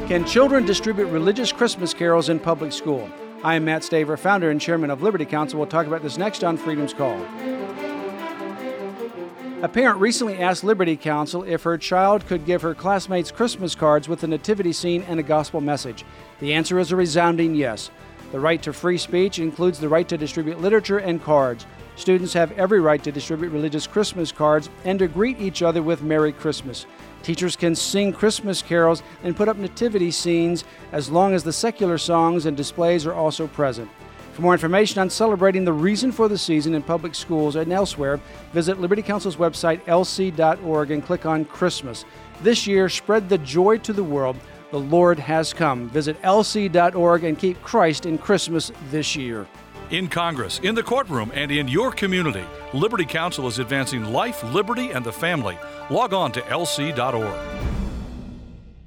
Can children distribute religious Christmas carols in public school? I am Matt Staver, founder and chairman of Liberty Counsel. We'll talk about this next on Freedom's Call. A parent recently asked Liberty Counsel if her child could give her classmates Christmas cards with a nativity scene and a gospel message. The answer is a resounding yes. The right to free speech includes the right to distribute literature and cards. Students have every right to distribute religious Christmas cards and to greet each other with Merry Christmas. Teachers can sing Christmas carols and put up nativity scenes as long as the secular songs and displays are also present. For more information on celebrating the reason for the season in public schools and elsewhere, visit Liberty Counsel's website, lc.org, and click on Christmas. This year, spread the joy to the world. The Lord has come. Visit lc.org and keep Christ in Christmas this year. In Congress, in the courtroom, and in your community, Liberty Counsel is advancing life, liberty, and the family. Log on to lc.org.